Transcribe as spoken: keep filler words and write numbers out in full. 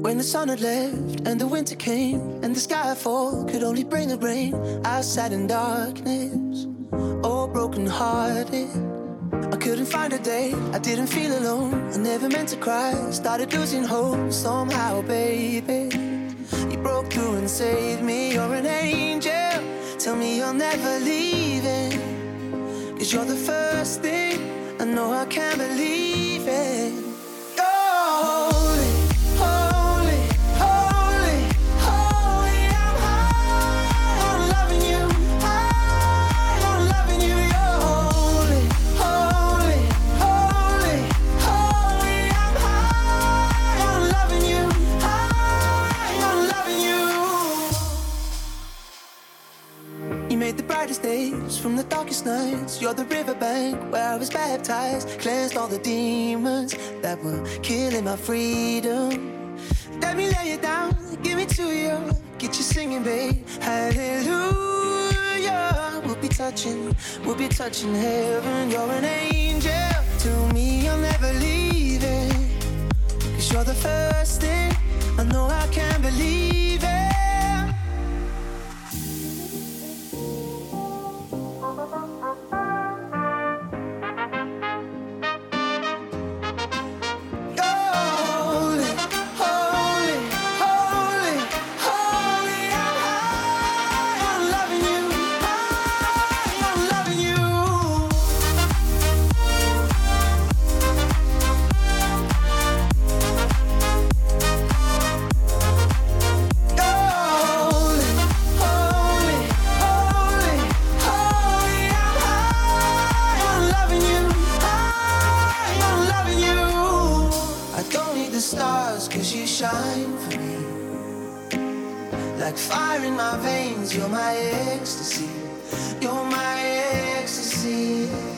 When the sun had left and the winter came and the skyfall could only bring the rain, I sat in darkness, all broken hearted. I couldn't find a day, I didn't feel alone. I never meant to cry, started losing hope. Somehow, baby, you broke through and saved me. You're an angel, tell me you're never leaving. Cause you're the first thing I know, I can't believe it. You're holy, holy, holy, holy. I'm high on loving you, high on loving you. You're holy, holy, holy, holy. I'm high on loving you, high on loving you. You made the brightest days from the darkest nights. You're the riverbank where I was baptized, cleansed all the demons that were killing my freedom. Let me lay it down, give me to you, get you singing, babe. Hallelujah. We'll be touching, we'll be touching heaven. You're an angel, to me you'll never leave it. Cause you're the first thing I know, I can't believe it. Stars, cause you shine for me. Like fire in my veins, you're my ecstasy. You're my ecstasy.